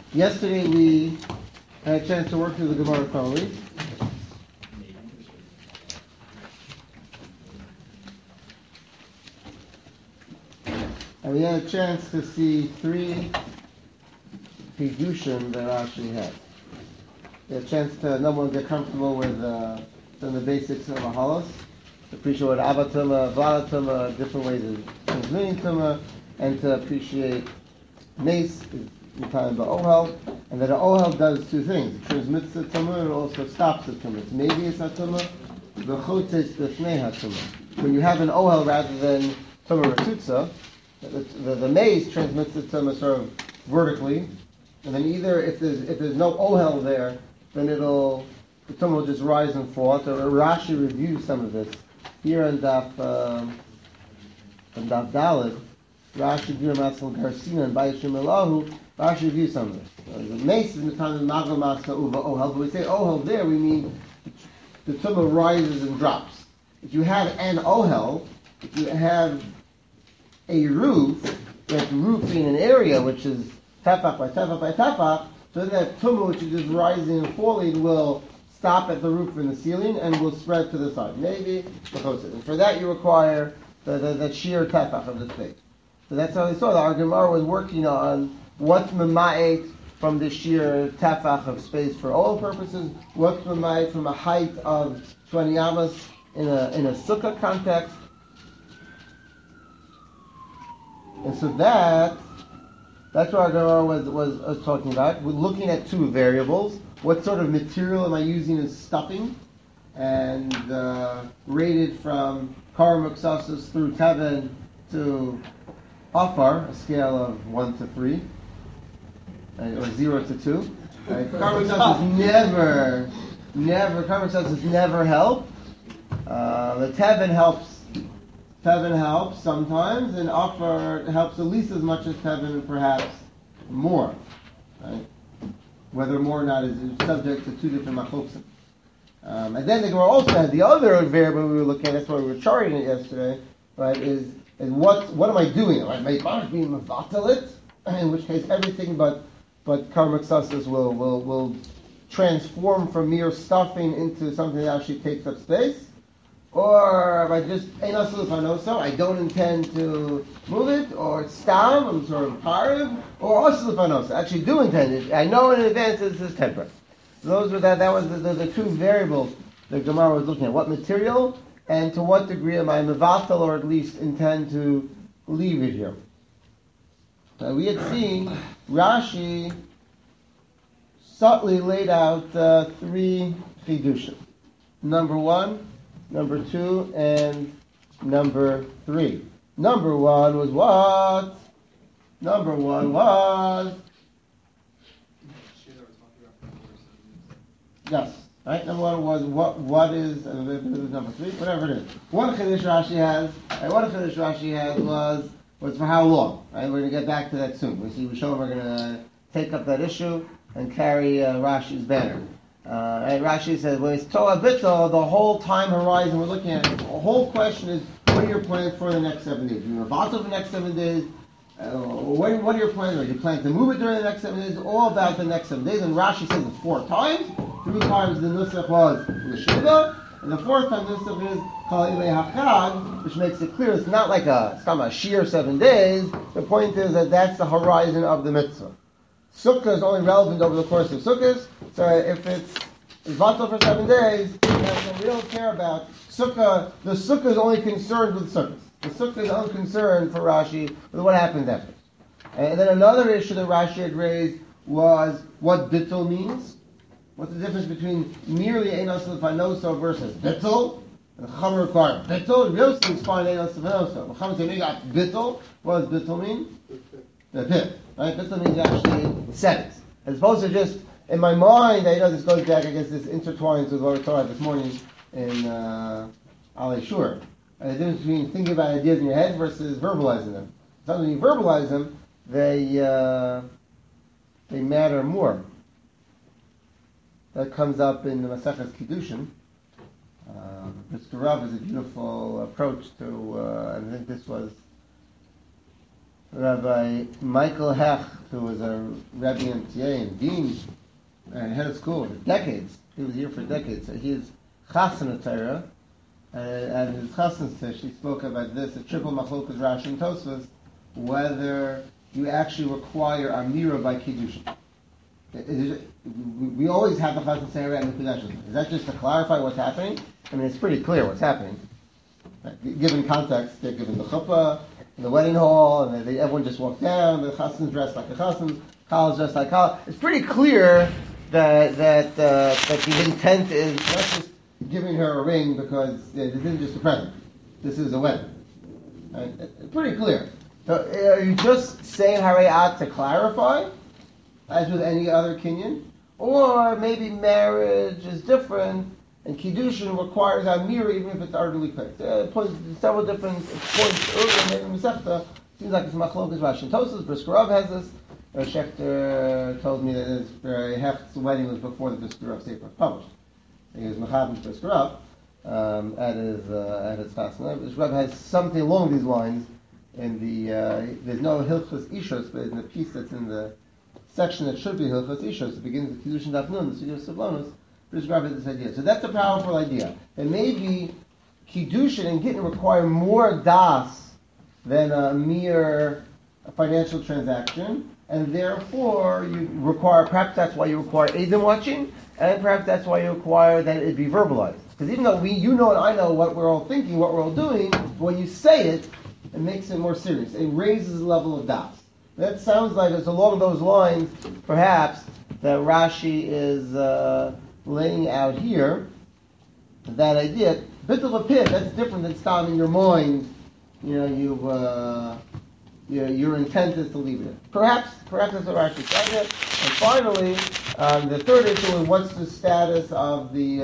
Yesterday we had a chance to work through the Gemara thoroughly. And we had a chance to see three Hidushim that Rashi had. We had a chance to, number one, get comfortable with some of the basics of Mahalos, to appreciate what Avatuma, Vladatuma, different ways of transmitting Tuma, and to appreciate Mace, in time the Ohel, and that the Ohel does two things. It transmits the Tumah and it also stops the Tumah. It's maybe it's a Tumah, the Chotes B'fnei HaTumah. When you have an Ohel rather than Tumah Ratutza, the mace transmits the Tumah sort of vertically, and then either if there's no Ohel there, then the Tumah will just rise and fall. So Rashi reviews some of this. Here on Daf Dalet, Rashi Giramasal Garsina and Bayashim Elahu, Rashi reviews some of this. The mace is the time of Magal Masa Uva Ohel, but we say Ohel there, we mean the Tumah rises and drops. If you have an Ohel, if you have a roof that's roofing an area which is tefach by tefach by tefach, so that tumah which is just rising and falling will stop at the roof and the ceiling and will spread to the side. Maybe and for that you require the sheer tefach of the space. So that's how we saw that our Gemara was working on what's mema'et from the sheer tefach of space for all purposes, what's mema'et from a height of 20 amas in a sukkah context. And so that's what our Gemara was talking about. We're looking at two variables. What sort of material am I using as stuffing? And rated from Karamuksasis through Teven to Afar, a scale of 1 to 3, or 0 to 2. Karamuksasis never help. The Teven helps. Teven helps sometimes, and Afar helps at least as much as Teven, and perhaps more. Right? Whether more or not is subject to two different machlokim. And then the Gemara also had the other variable we were looking at. That's why we were charting it yesterday. Right? Is what am I doing? Am I being mevatalit? In which case, everything but karmaksasis will transform from mere stuffing into something that actually takes up space. Or if I just I don't intend to move it, or it's stam, I'm sort of parav, or asulufanosa, I actually do intend it. I know in advance this is temperate. So those were that was the two variables the Gemara was looking at. What material and to what degree am I mevatel, or at least intend to leave it here. We had seen Rashi subtly laid out three chidushim. Number one, Number 2, and number 3. Number 1 was what? Number 1 was... Yes. Right? Number 1 was what is... number 3, whatever it is. One Chiddush Rashi has was for how long? Right? We're going to get back to that soon. We show we're going to take up that issue and carry Rashi's banner. And Rashi says, when it's Toa Bittel, the whole time horizon we're looking at, the whole question is, what are your plans for the next 7 days? You're about for the next 7 days. What are your plans? Are you planning to move it during the next 7 days? All about the next 7 days. And Rashi says it 4 times. 3 times the Nusach was L'Shiva, and the 4th time the Nusach is Kal Ilei HaChag, which makes it clear it's not like it's not a sheer 7 days. The point is that that's the horizon of the mitzvah. Sukkah is only relevant over the course of Sukkahs, so if it's vatal for 7 days, that's what we don't care about. Sukkah, the Sukkah is only concerned with Sukkahs. The Sukkah is unconcerned for Rashi with what happens after. And then another issue that Rashi had raised was what bittul means. What's the difference between merely Einos Lefanoso versus bittul? And the Chacham require bittul. Yosef is fine Einos Lefanoso. The Chacham said, "We got bittul." What does bittul mean? The pit. Right? Bittul means actually settings. As opposed to just, in my mind, this goes back, I guess this intertwines with what we talked about this morning in Alei Shur. The difference between thinking about ideas in your head versus verbalizing them. Sometimes when you verbalize them, they matter more. That comes up in the Maseches Kiddushin. Mr. Rav is a beautiful approach to, and I think this was Rabbi Michael Hecht, who was a Rebbe MTA and dean and head of school for decades. He was here for decades. So he is Chassan Torah, and his Chassan, she spoke about this, a triple machlokas Rashi and Tosfos, whether you actually require Amira by Kiddushin. We always have the Chassan Torah and the Kedushim. Is that just to clarify what's happening? I mean, it's pretty clear what's happening. Given context, they're given the chuppah, in the wedding hall, and everyone just walked down, the chassan's dressed like a chassan, Kala's dressed like Kala. It's pretty clear that the intent is not just giving her a ring because this isn't just a present. This is a wedding. Right? It's pretty clear. So are you just saying harayat to clarify, as with any other kinyan? Or maybe marriage is different, and Kiddushin requires Amira even if it's utterly clear. Several different points earlier in Masechta. Seems like it's Machlokas Rashi and Tosfos. Brisker Rav has this. Schechter told me that his Hecht's wedding was before the Brisker Rav Sefer was published. He was Mechavish Brisker Rav at his chasna. Brisker Rav has something along these lines in the there's no Hilchos Ishos, but in the piece that's in the section that should be Hilchos Ishos, it begins with Kiddushin Daf Nun, the Sugya of Savlonos. Brisker Rav has this idea. So that's a powerful idea. That maybe Kiddushin and Gittin require more das than a mere financial transaction, and therefore you require, perhaps that's why you require Eidim watching, and perhaps that's why you require that it be verbalized. Because even though you know and I know what we're all thinking, what we're all doing, when you say it, it makes it more serious. It raises the level of das. That sounds like it's along those lines, perhaps, that Rashi is laying out here. That idea, bit of a pit, that's different than stam in your mind. Your intent is to leave it. Perhaps that's what Rashi said it. And finally, the third issue is what's the status of the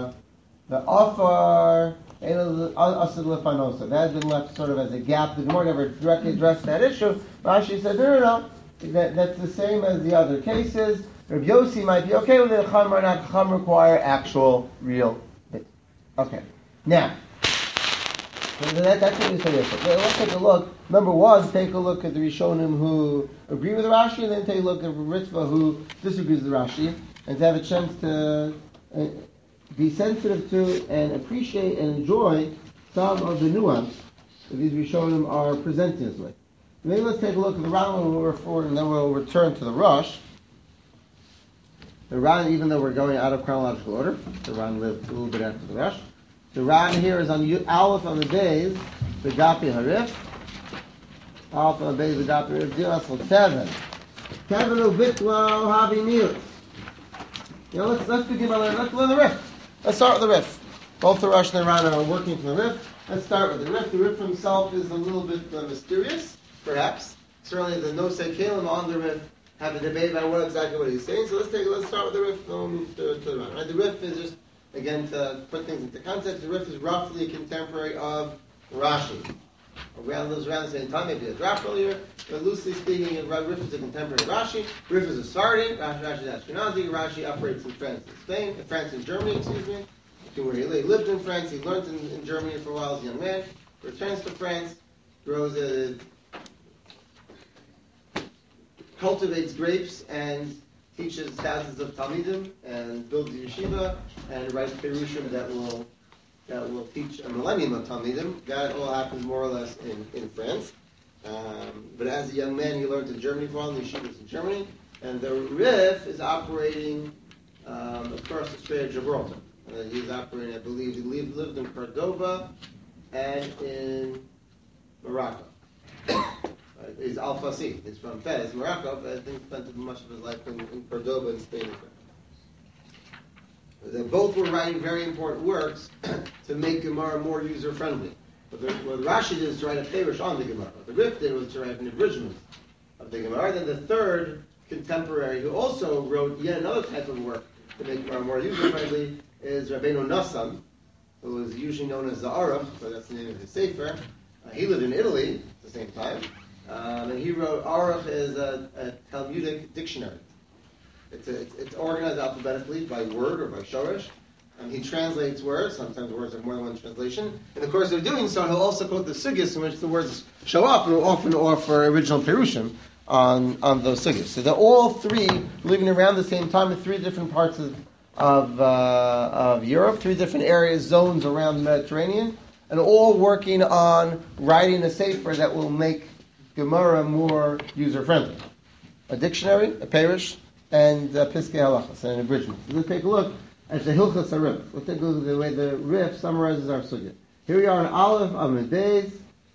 offer asad lefanosa. That has been left sort of as a gap. The Gemara never directly addressed that issue. Rashi said, no. That's the same as the other cases. Rabbi Yossi might be okay with it. Chum or not chum require actual, real bit. Okay. Now, that's what we say yesterday. Let's take a look. Number one, take a look at the Rishonim who agree with Rashi, and then take a look at Ritva who disagrees with Rashi, and to have a chance to be sensitive to and appreciate and enjoy some of the nuance that these Rishonim are presenting us with. Maybe let's take a look at the Ran we'll forward, and then we'll return to the Rosh. The Ran, even though we're going out of chronological order, the Ran lived a little bit after the Rosh. The Ran here is on Aleph on the days, the Gapi Harif. Aleph on the days, the Gapi Harif, Dimasel 7. Kevin Ubitwa Havi Miut. Let's begin by let's learn the Rif. Let's start with the Rif. Both the Rosh and the Ran are working from the Rif. Let's start with the Rif. The Rif himself is a little bit mysterious, perhaps. Certainly the Nosei Kalim on the Rif have a debate about what he's saying. So let's start with the Rif, then we'll move to the Ran. Right? The Rif is just, again, to put things into context, the Rif is roughly a contemporary of Rashi. Around the same time, maybe a drop earlier, but loosely speaking, Rif is a contemporary of Rashi. Rif is a Sardi, Rashi is Ashkenazi, Rashi operates in France and Germany, where he lived in France, he learned in Germany for a while as a young man, returns to France, cultivates grapes and teaches thousands of Talmidim and builds a yeshiva and writes Perushim that will teach a millennium of Talmidim. That all happens more or less in France. But as a young man, he learned in Germany for all the yeshivas in Germany. And the Rif is operating across the Strait of Gibraltar. He's operating, I believe, he lived in Cordoba and in Morocco. He's Al-Fasi. He's from Fez, Morocco, but I think he spent much of his life in Cordoba in Spain. They both were writing very important works to make Gemara more user-friendly. What Rashi did is to write a Perush on the Gemara. What the Rif did was to write an abridgment of the Gemara. Then the third contemporary, who also wrote yet another type of work to make Gemara more user-friendly, is Rabbeinu Nassam, who is usually known as the Aruch, so that's the name of his sefer. He lived in Italy at the same time. And he wrote, Aruch is a Talmudic dictionary. It's organized alphabetically by word or by shoresh, and he translates words. Sometimes words have more than one translation. In the course of doing so, he'll also quote the sugis in which the words show up, and will often offer original perushim on those sugis. So they're all three living around the same time in three different parts of Europe, three different areas, zones around the Mediterranean, and all working on writing a sefer that will make Gemara more user-friendly. A dictionary, a perush, and Piskei Halachos, and an abridgment. So let's take a look at the Hilchos HaRif. Let's take a look at the way the Rif summarizes our sugya. Here we are in Aleph Amud Beis.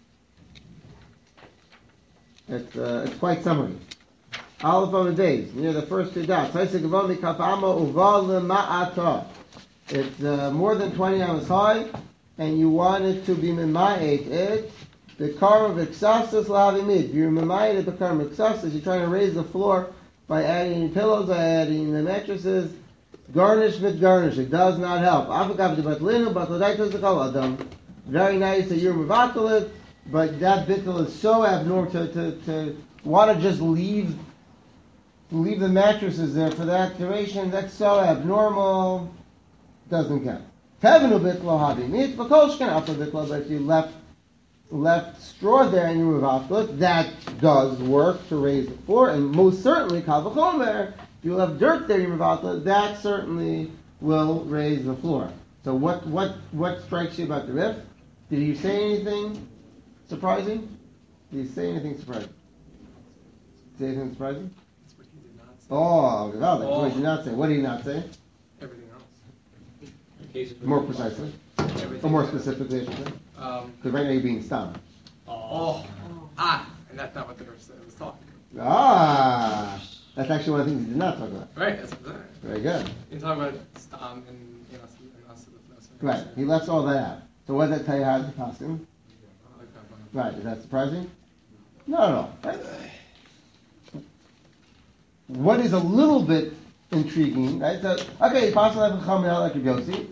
It's quite summary. Aleph Amud Beis, near the first two dots. It's more than 20 hours high, and you want it to be Mema'et it. The car of Exasas Lavimid. You're Mema'et it, the car of Exasas. You're trying to raise the floor by adding pillows, by adding the mattresses. Garnish with garnish. It does not help. Very nice that you're Mevatalit, but that bittul is so abnormal to want to just leave the mattresses there for that duration. That's so abnormal. Doesn't count. But if you left straw there and you Mevatalit, that does work to raise the floor, and most certainly Kal V'chomer. If you left dirt there, that certainly will raise the floor. So what strikes you about the Rif? Did he say anything surprising? Did he say anything surprising? Say anything surprising? That's what he did not say. Oh, that's what he did not say. What did he not say? Everything else. More precisely. Or more specifically, I should say. Because right now you're being stung. And that's not what the verse was talking about. That's actually one of the things he did not talk about. Right, that's what I'm saying. Very good. You're talking about and us. Right, he left all that out. So what does that tell you how to costume? Right, is that surprising? No. Right? What is a little bit intriguing, right? So, okay, possibly like Yossi.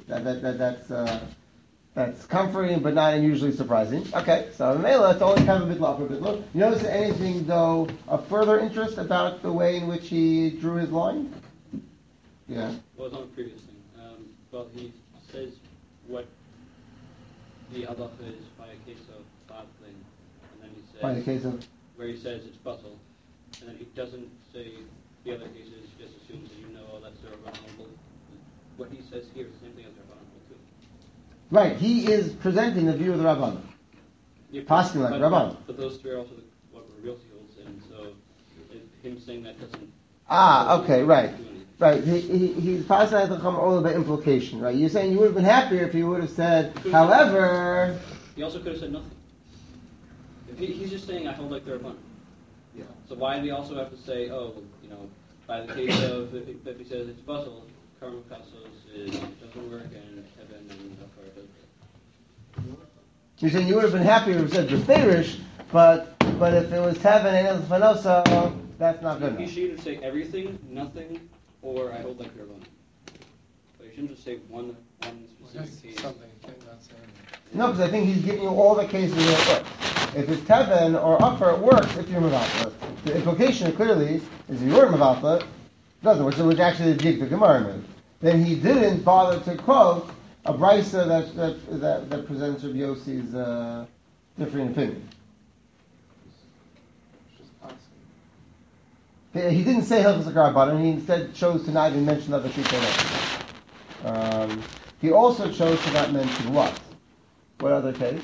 That's comforting, but not unusually surprising. Okay, so Mela, it's only kind of a bit low. You notice anything, though, of further interest about the way in which he drew his line? Yeah. Well, it's on the previous thing. Well, he says what the halacha is by a case of battling, and then he says by the case of where he says it's puzzle, and then he doesn't say the other cases. He just assumes that that's their Rabbanah. What he says here is the same thing as their Rabbanah too. Right, he is presenting the view of the Rabbanah. Passing like Rabbanah. But those three are also what Rabbi Yossi holds, and so him saying that doesn't. Okay, right. Right, he's passing like the Chacham only by implication, right? You're saying you would have been happier if he would have said, however. He also could have said nothing. He's just saying, I hold like the Rabbanah. Yeah. So why do we also have to say, by the case of, if he says it's puzzle, Karma Kasos it doesn't work, and heaven and Afar does. You're saying you would have been happier if it said Beferish, but if it was heaven and El Fanosa, that's not good enough. He should either say everything, nothing, or I hold like the Rabbanah. But he shouldn't just say one specific case. Something, you can't not say anything. No, because I think he's giving you all the cases where it works. If it's Teven or Upper, it works if you're Mavatla. The implication clearly is if you weren't Mavatla, it doesn't, which actually the Jig the Gemara made. Then he didn't bother to quote a brisa that presents Rabbi Yossi's differing opinion. He didn't say Hilchos HaKarabbanan, he instead chose to not even mention other people. He also chose to not mention what? What other case?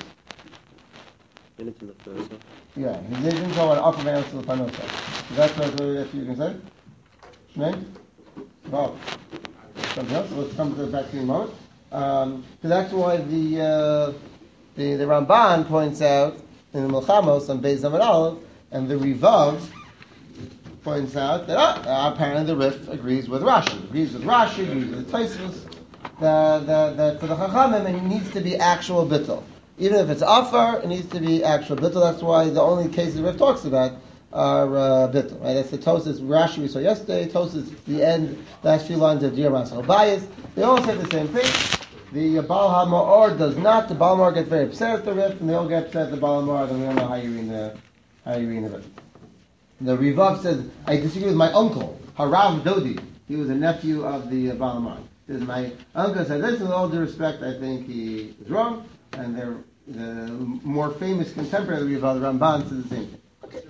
Yeah, he didn't go on upper man to the panosa. That's what you can say? Shmei? Wow. Something else? Let's come back to you in a moment. So that's why the Ramban points out in the Milchamos on Beis Amud Aleph, and the Rivav points out that apparently the Rif agrees with Rashi. Agrees with Tosfos, that for the Chachamim it needs to be actual bittul. Even if it's Afar, it needs to be actual bittul. That's why the only cases the Rif talks about are bittul. Right? That's the Tosfos Rashi we saw yesterday. Tosfos the end, last few lines of Diyar Masal Bayis. They all say the same thing. The Baal HaMa'or does not. The Baal HaMa'or gets very upset at the Rif, and they all get upset at the Baal HaMa'or. Then we don't know how you read the Rif. The Rivav says, I disagree with my uncle, Harav Dodi. He was a nephew of the Baal HaMa'or. This is my uncle said this. With all due respect, I think he is wrong, and the more famous contemporary of the Ramban says the same thing.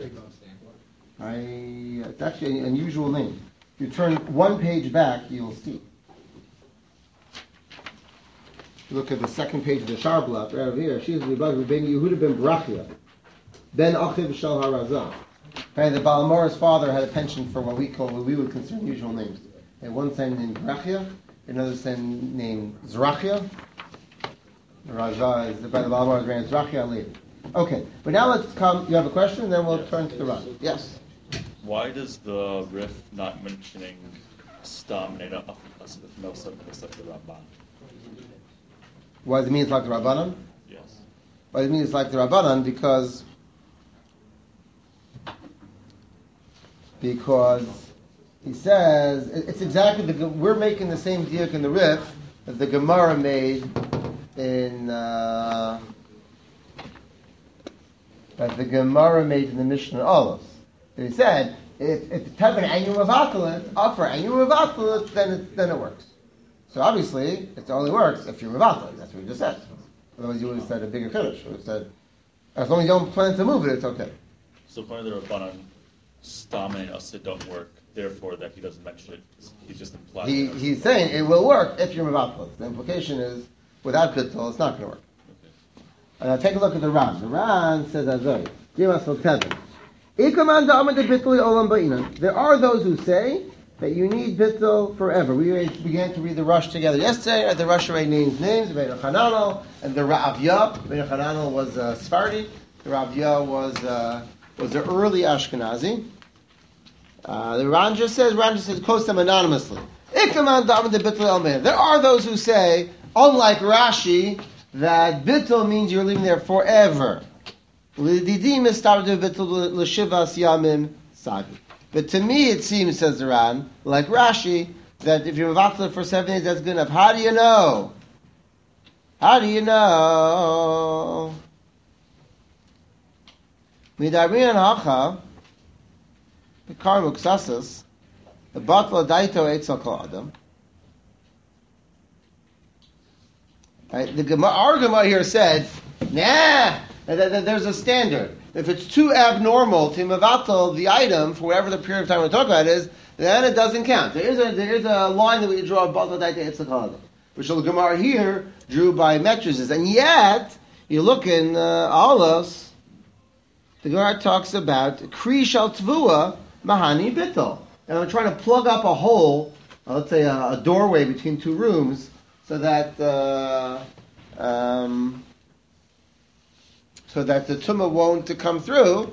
It's actually an unusual name. If you turn one page back, you'll see. Look at the second page of the Sharblat right over here. She's the brother Ben Yehuda ben Brachia, Ben Achiv Shel Harazah. And the Balamora's father had a penchant for what we would consider unusual names. And one son named Brachia, another son named Zrachia. Raja is by the Balamora's ran Zrachia later. Okay, but now let's come. You have a question, then we'll turn to the Ran. Yes. Why does the Rif not mentioning Stam Neda Nosaf except the Ramban? Why does it mean it's like the Rabbanan? Yes. Why does it mean it's like the Rabbanan? Because he says it's exactly we're making the same diuk in the Rif that the Gemara made in the Mishnah Olos. He said if the type of annual mevatalit offer annual mevatalit, then it works. So obviously it only works if you're mevatalit. That's what we just said. Otherwise you would have said a bigger kiddush. You would have said as long as you don't plan to move it, it's okay. So according to the Rabbanan, Stam and Asid don't work. Therefore, that he doesn't mention it. He's just implying. He's saying it will work if you're mevatalit. The implication is without bittul, it's not going to work. Okay. Now take a look at the Ran. The Ran says Azoi. There are those who say that you need bittul forever. We began to read the Rush together yesterday. The Rush already named names. Rabbeinu Hananel and the Ra'avya. Rabbeinu Hananel was Sephardi. The Ra'avya was the early Ashkenazi. The Ran just says quotes them anonymously. There are those who say, unlike Rashi, that bittul means you're living there forever. But to me it seems, says the Ran, like Rashi, that if you're mevatel for 7 days, that's good enough. How do you know? Midarian hacha, Pekar muksasas, the batla daito etzel kol adam. Our Gemara here said, there's a standard. If it's too abnormal to mevatel the item for whatever the period of time we're talking about is, then it doesn't count. There is a line that we draw batla daito etzel kol adam, which the Gemara here drew by matrices, and yet you look in Alos, the Gemara talks about Kri Shal Tvua Mahani Bittel. And I'm trying to plug up a hole, let's say a doorway between two rooms, so that the tumah won't come through.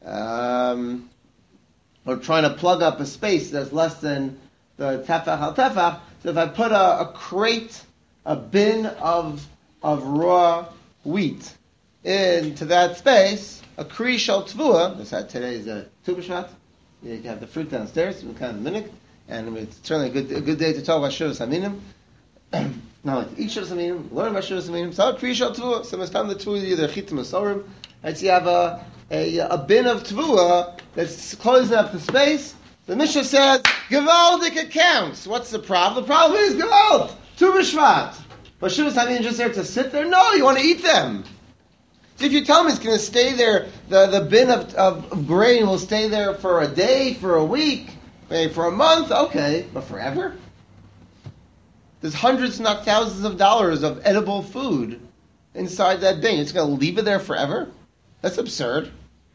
Or trying to plug up a space that's less than the tefach al tefach. So if I put a crate, a bin of raw wheat into that space, a kri shel tvua. Today is a Tu B'Shvat. You can have the fruit downstairs. We'll kind of minute, and it's certainly a good day to talk about Shuras Haminim. Not like to eat Shuras Haminim, learn about Shuras Haminim. So kri shel tvua. So it's time the tvua either chitim or sorim. Right, so you have a bin of tvua that's closing up the space. The Mishnah says, Gevaldik accounts. What's the problem? The problem is Gevald, Tu B'Shvat. But Shuras Haminim just there to sit there? No, you want to eat them. So if you tell me it's going to stay there, the bin of grain will stay there for a day, for a week, maybe for a month, okay, but forever? There's hundreds, not thousands of dollars of edible food inside that bin. It's going to leave it there forever? That's absurd.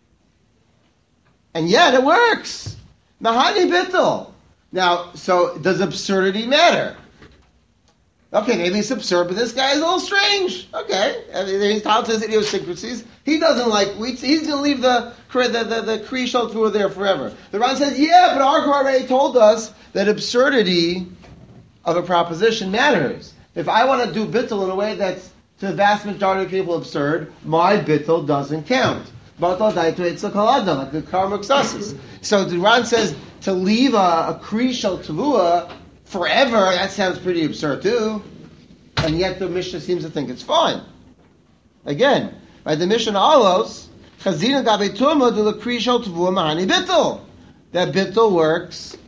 And yet it works. Mahani bittul. Now, so does absurdity matter? Okay, maybe it's absurd, but this guy is a little strange. Okay, he's entitled to his idiosyncrasies. He doesn't like wheat. He's going to leave the kri shel tvua there forever. The Ran says, yeah, but our Gemara already told us that absurdity of a proposition matters. If I want to do bittul in a way that's to the vast majority of people absurd, my bittul doesn't count. Batal daito etzel kol adam, like the karma ksasis. So the Ran says to leave a kri shel tvua forever, that sounds pretty absurd too. And yet the Mishnah seems to think it's fine. Again, by the Mishnah Alos, Chazina gabe turma de la kri shel tvua mahani bittul. That bittul works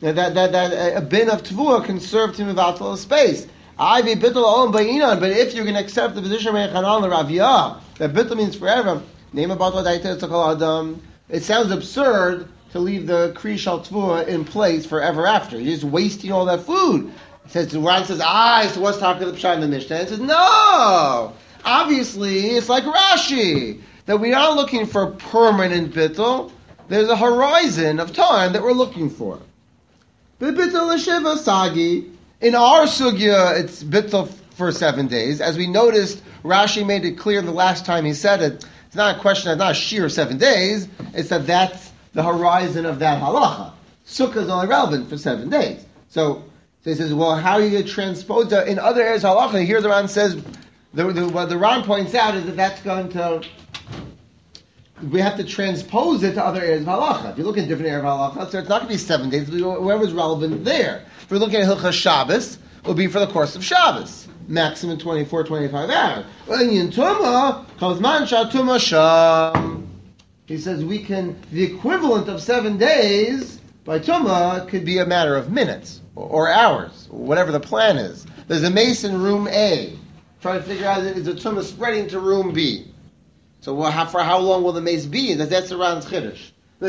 That a bin of tvua can serve to mevatel a space. But if you're going to accept the position of Mechanan l'Raviyah, that bittul means forever, name a batel daita tzakal adam. It sounds absurd to leave the kri shal tvua in place forever after. You're just wasting all that food. It says the Ran says, so what's talking the pshat in the Mishnah? And it says, no. Obviously, it's like Rashi that we aren't looking for permanent bittul. There's a horizon of time that we're looking for. The bittul l'shiva sagi. In our sugya, it's bittul for 7 days. As we noticed, Rashi made it clear the last time he said it. It's not a question, it's not a sheer 7 days. It's that that's the horizon of that halacha. Sukkah is only relevant for 7 days. So he says, well, how are you going to transpose that in other areas of halacha? Here the Ran says, what the Ran points out is that that's going to, we have to transpose it to other areas of halacha. If you look at different areas of halacha, so it's not going to be 7 days, it'll be whatever's relevant there. If we're looking at Hilchas Shabbos, it will be for the course of Shabbos. Maximum 24, 25 hours. In Tumah, Kozman Shatuma Sham. He says we can, the equivalent of 7 days by Tumah could be a matter of minutes or hours, or whatever the plan is. There's a mace in room A. Trying to figure out, is the Tumah spreading to room B? So for how long will the mace be? That's the Ran's Chiddush.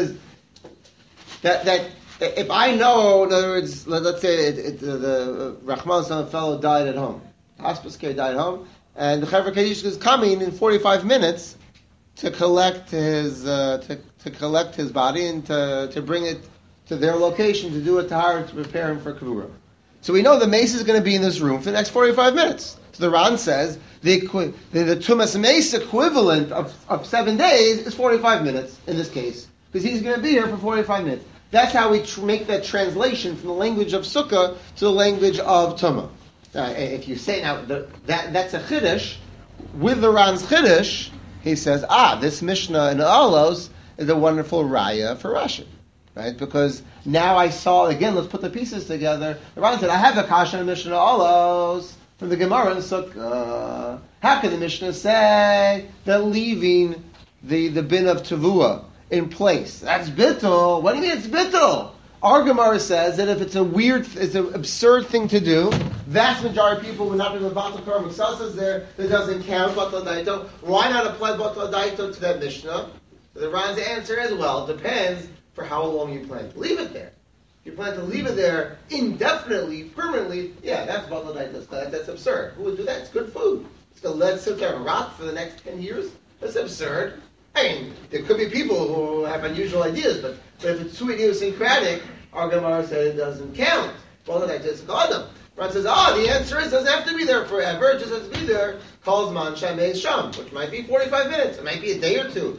That if I know, in other words, let's say the Rahman son fellow died at home, hospice care died at home, and the Chaver Kaddish is coming in 45 minutes to collect his collect his body and to bring it to their location to do a tahara to prepare him for Kavura. So we know the mace is going to be in this room for the next 45 minutes. So the Ran says the Tumas Mace equivalent of 7 days is 45 minutes in this case, because he's going to be here for 45 minutes. That's how we make that translation from the language of Sukkah to the language of Tumah. If you say now that's a Chiddush, with the Ran's Chiddush, he says, this Mishnah in Alos is a wonderful raya for Rashi. Right? Because now I saw, again, let's put the pieces together. The Ran said, I have a Kasha in Mishnah Alos from the Gemara in Sukkah. How can the Mishnah say that leaving the bin of Tavua in place, that's bittul? What do you mean it's bittul? Our Gemara says that if it's it's an absurd thing to do, vast majority of people would not be the Batal Kar Miksasas there, that doesn't count Batal Daito. Why not apply Batal Daito to that Mishnah? The Ran's answer is, well, it depends for how long you plan to leave it there. If you plan to leave it there indefinitely, permanently, that's Batal Daito. That's absurd. Who would do that? It's good food. It's going to let it sit there and rot for the next 10 years? That's absurd. I mean, there could be people who have unusual ideas, but if it's too idiosyncratic, our Gemara said it doesn't count. Well, then I just called them. Ran says, the answer is it doesn't have to be there forever, it just has to be there. Calls man shamei sham, which might be 45 minutes, it might be a day or two.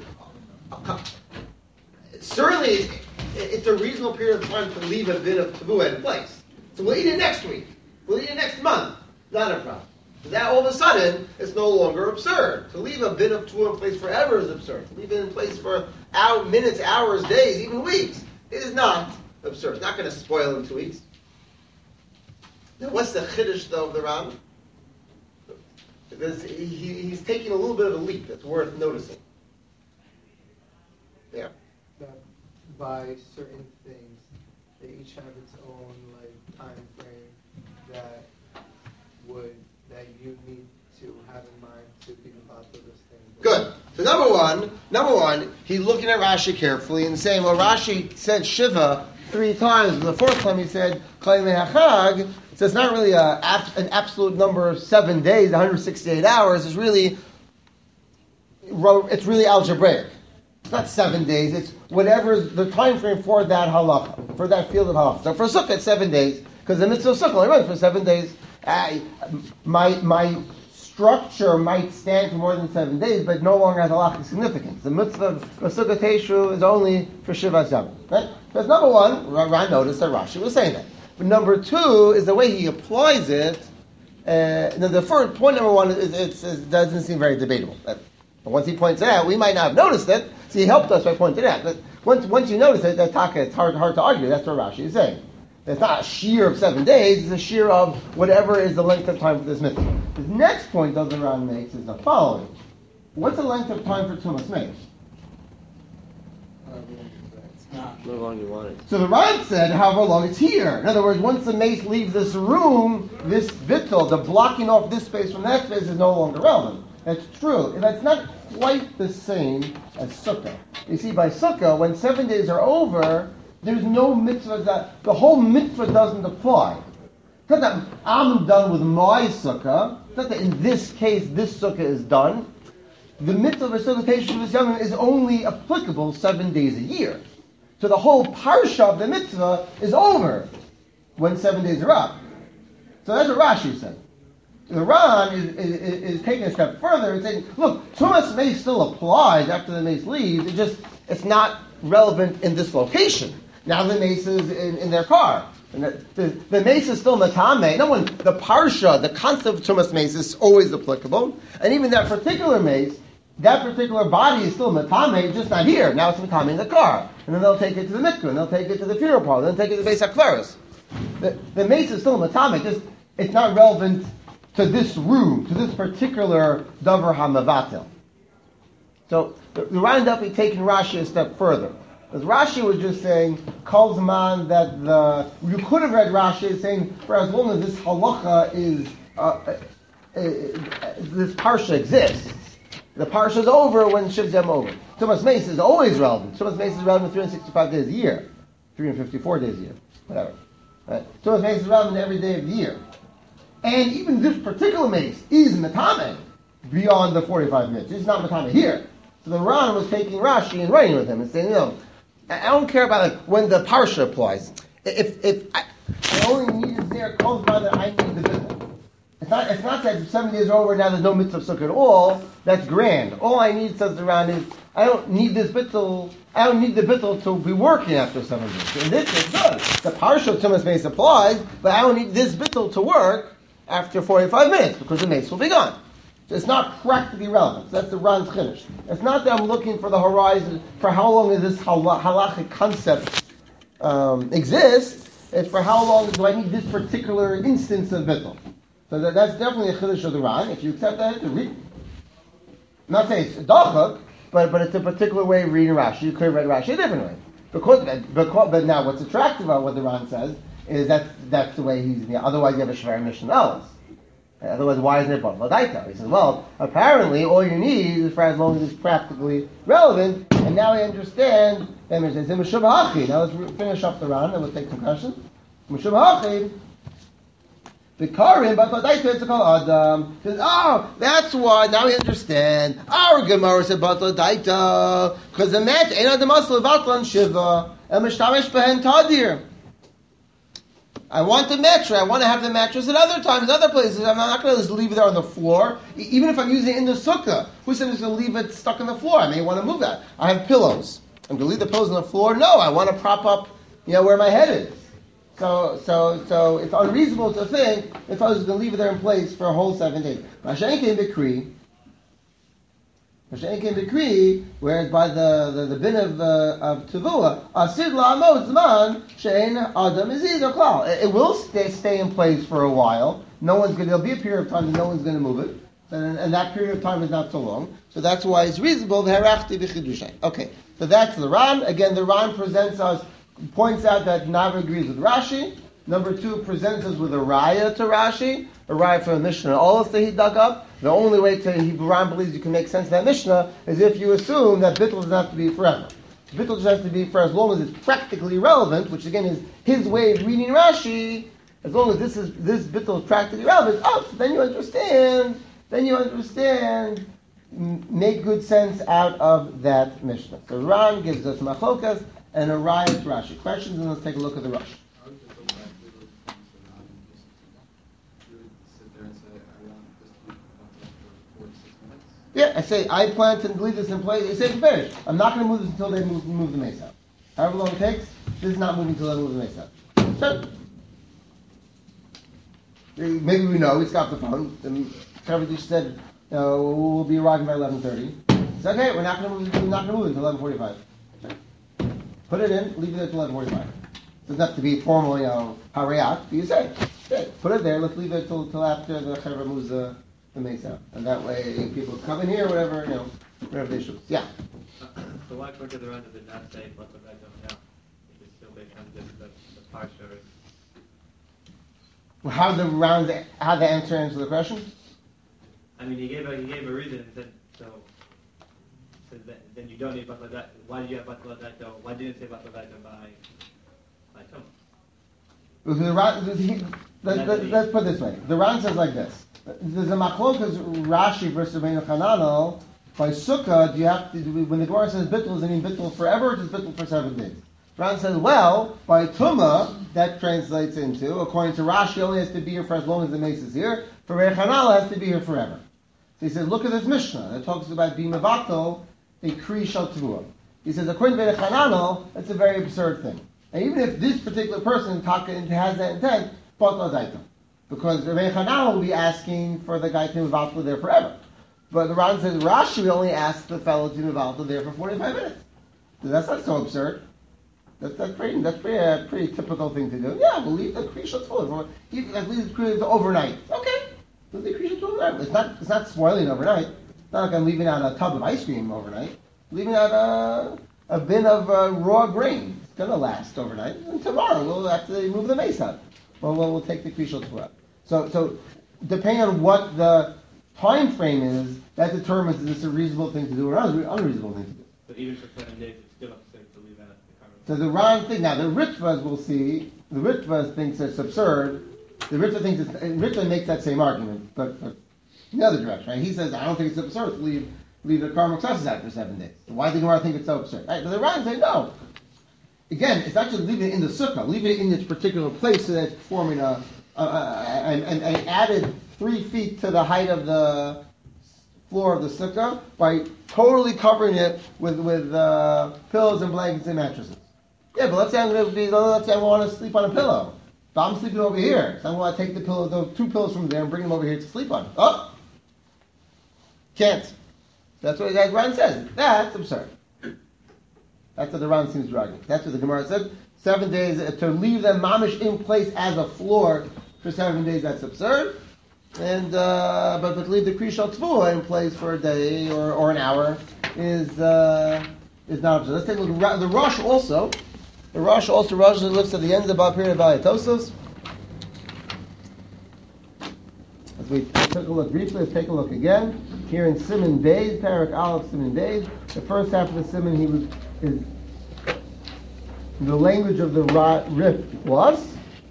Certainly, it's a reasonable period of time to leave a bit of tavuah in place. So we'll eat it next week. We'll eat it next month. Not a problem. That all of a sudden, it's no longer absurd. To leave a bit of tavuah in place forever is absurd. To leave it in place for minutes, hours, days, even weeks, it is not absurd. It's not going to spoil in 2 weeks. Now, what's the chiddush though of the Ran? Because he's taking a little bit of a leap that's worth noticing. Yeah. That by certain things, they each have its own time frame that you need to have in mind to be about this thing. Good. So number one, he's looking at Rashi carefully and saying, well, Rashi said Shiva 3 times. The 4th time he said Klei Mehachag. So it's not really an absolute number of 7 days, 168 hours. It's really algebraic. It's not 7 days. It's whatever the time frame for that halacha, for that field of halacha. So for Sukkah, it's 7 days because the mitzvah of Sukkah only runs for 7 days. My structure might stand for more than 7 days, but no longer has halachic significance. The mitzvah of Sukkah Teshu is only for Shiva Yamim. Right? That's number one. Ran noticed that Rashi was saying that. But number 2 is the way he applies it. The first point, number 1, it doesn't seem very debatable. But once he points it out, we might not have noticed it. So he helped us by pointing it out. But once you notice it, it's hard to argue. That's what Rashi is saying. It's not a shear of 7 days, it's a shear of whatever is the length of time for this mitzvah. The next point that the Ran makes is the following. What's the length of time for Tumas Meis? No longer you want it. So the Ran said, however long it's here. In other words, once the mace leaves this room, this bittul, the blocking off this space from that space, is no longer relevant. That's true. And that's not quite the same as Sukkah. You see, by Sukkah, when 7 days are over, there's no mitzvah that, the whole mitzvah doesn't apply. It's not that I'm done with my Sukkah. It's not that in this case, this Sukkah is done. The mitzvah of facilitation of this young is only applicable 7 days a year. So the whole parsha of the mitzvah is over when 7 days are up. So that's what Rashi said. The Ran is taking a step further and saying, look, Tumas mace still applies after the mace leaves, it's not relevant in this location. Now the mace is in their car. And the mace is still matame. No one, the parsha, the concept of Tumas mace is always applicable. And even that particular mace, that particular body is still matame, just not here. Now it's matame in the car. And then they'll take it to the mikveh, and they'll take it to the funeral parlor, then take it to the Beis HaKvaros. The mace is still matame, just it's not relevant to this room, to this particular davar hamavatel. So the Ran ended up taking Rashi a step further. Because Rashi was just saying, Kol Zman, that you could have read Rashi as saying, for as long as this halacha is, this parsha exists, the parsha is over when Shiv Zem over. Tumas Mace is always relevant. Tumas Mace is relevant 365 days a year. 354 days a year. Whatever. Right? Tumas Mace is relevant every day of the year. And even this particular mace is matame beyond the 45 minutes. It's not matame here. So the Ran was taking Rashi and writing with him and saying, I don't care about when the parsha applies. If I only need it there, calls by that I need the bittul. It's not that if 7 days are over now there's no mitzvah sukkah at all. That's grand. All I need, says the Ran, is I don't need this bittul. I don't need the bittul to be working after 7 days. In this case, good. The parsha of Tumas Mace applies, but I don't need this bittul to work after 45 minutes because the mace will be gone. So it's not practically relevant. So that's the Ran's chiddush. It's not that I'm looking for the horizon for how long is this halachic concept exist. It's for how long do I need this particular instance of bittul. So that's definitely a chiddush of the Ran. If you accept that, to read. I'm not saying it's dachak, but it's a particular way of reading Rashi. You could have read Rashi a different way. But now what's attractive about what the Ran says is that's the way he's. Otherwise, you have a Shver Mishnah Else. Otherwise, why isn't it Batla Daita? He says, well, apparently all you need is for as long as it's practically relevant, and now we understand that it says, now let's finish up the Ran, and we'll take some questions. The Karim, Batla Daita, it's called Adam. Says, that's why, now we understand. Our Gemara said Batla Daita, because the match, ain't on the muscle of Batlan Shiva, and Mishtamish Behen Tadir. I want the mattress. I want to have the mattress at other times, other places. I'm not going to just leave it there on the floor. Even if I'm using it in the sukkah, who said I'm just going to leave it stuck on the floor? I may want to move that. I have pillows. I'm going to leave the pillows on the floor? No, I want to prop up, where my head is. So it's unreasonable to think if I was going to leave it there in place for a whole 7 days. Mashen came decree. Whereas by the bin of Tavua, Asid la'amod zman she'ein adam iziz or klal. It will stay in place for a while. There'll be a period of time that no one's going to move it, and that period of time is not so long. So that's why it's reasonable. Okay, so that's the Ran. Again, the Ran points out that Nav agrees with Rashi. Number 2, presents us with a raya to Rashi, a raya from a Mishnah. All of that he dug up. The only way Ran believes you can make sense of that Mishnah is if you assume that bittul doesn't have to be forever. Bittul just has to be for as long as it's practically relevant, which again is his way of reading Rashi. As long as this bittul is practically relevant, so then you understand. Make good sense out of that Mishnah. So Ran gives us machlokas and a raya to Rashi. Questions, and let's take a look at the Rashi. Yeah, I say, I plan to leave this in place. They say to finish. I'm not going to move this until they move the mace out. However long it takes, this is not moving until they move the mace out. So, maybe we know, we stopped the phone. And Trevor said, we'll be arriving by 11:30. It's okay, we're not going to move until 11:45. So, put it in, leave it there until 11:45. It doesn't have to be formal, harayat, but you say, put it there, let's leave it till after the Chevra moves the mace out. And that way, people come in here, whatever they choose. Yeah. So why according to the Ran does it not say Batla Daita now? they kind of did the parsha. How the answer the question? I mean, he gave a reason and said so. Then you don't need batla daita. Why did you have batla daita? Why didn't it say batla daita by Tumah? Let's put it this way. The Ran says like this. There's a machlokas Rashi versus Rabbeinu Hananel. By Sukkah, do you have to, when the Gemara says bittul, does it mean bittul forever or just bittul for 7 days? Ran says, well, by Tumah, that translates into, according to Rashi, only has to be here for as long as the mace is here. For Rabbeinu Hananel, has to be here forever. So he says, look at this Mishnah that talks about bimavato, a kri shal tvua. He says, according to Rabbeinu Hananel, that's a very absurd thing. And even if this particular person has that intent, batla daita. Because Rabbeinu Hananel will be asking for the guy to be mevatel there forever. But the Ran says Rashi will only ask the fellow to be mevatel there for 45 minutes. So that's not so absurd. That's a pretty typical thing to do. Yeah, we'll leave the kri shal tvua. At least it's overnight. Okay. Leave the kri shal tvua overnight. It's not spoiling overnight. It's not like I'm leaving out a tub of ice cream overnight. Leaving out a bin of raw grain. It's going to last overnight. And tomorrow we'll have to move the mace out. We'll take the kri shal tvua. So depending on what the time frame is, that determines is this a reasonable thing to do or unreasonable thing to do. But even for 7 days, it's still absurd to leave out the karma. So the Ran thing, now the Ritvas we'll see, the Ritvas thinks it's absurd. The Ritva makes that same argument, but in the other direction, right? He says, I don't think it's absurd to leave the karma successes out for 7 days. So why do you think it's so absurd? Right? But the Ran say no. Again, it's not just leaving it in the sukkah, leaving it in its particular place so that it's forming and added 3 feet to the height of the floor of the sukkah by totally covering it with pillows and blankets and mattresses. Yeah, but let's say I want to sleep on a pillow. But I'm sleeping over here, so I'm going to take the 2 pillows from there and bring them over here to sleep on. Oh, can't. That's what the Ran says. That's absurd. That's what the Ran seems to argue. That's what the Gemara said. 7 days to leave them mamish in place as a floor for 7 days. That's absurd. And but to leave the kri shal tvua in place for a day or an hour is not absurd. Let's take a look at the Rosh also. The Rosh looks at the ends of our period of Tosos. As we took a look briefly, let's take a look again. Here in Siman Beis, Parak Aleph Siman Beis, the first half of the Siman is the language of the Rif was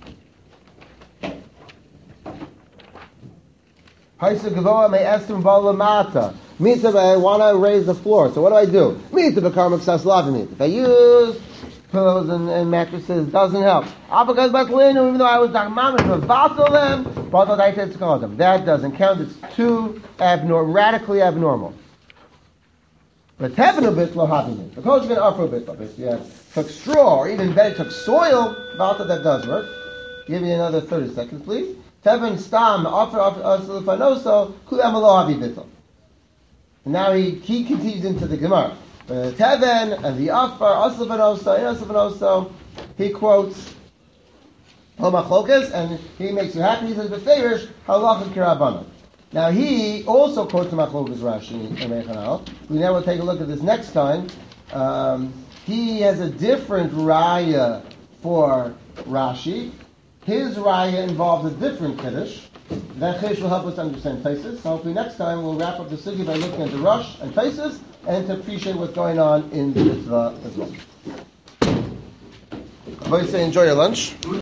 Haisa Gavoa may estim balamata. Means if I want to raise the floor, so what do I do? Means if a karma lavimit. If I use pillows and mattresses, doesn't help. Even though I was mamish them, that doesn't count. It's too radically abnormal. But tevin a bit lo havimit. Suppose you can offer a bit of it. Yeah, took straw, or even better, took soil. Balta, that does work. Give me another 30 seconds, please. Tevin stam offer asufanoso kulam lo havi bitl. And now he continues into the Gemara. Tevin and the offer asufanoso. He quotes Homachlokas, and he makes you happy. He says, "Beferish halacha kirabana." Now he also quotes the Machlokas Rashi and Mechanal. We now will take a look at this next time. He has a different raya for Rashi. His raya involves a different Kiddush. That Kiddush will help us understand Taisus. So hopefully next time we'll wrap up the Sugi by looking at the Rosh and Taisus and to appreciate what's going on in the Mitzvah as well. I always say enjoy your lunch.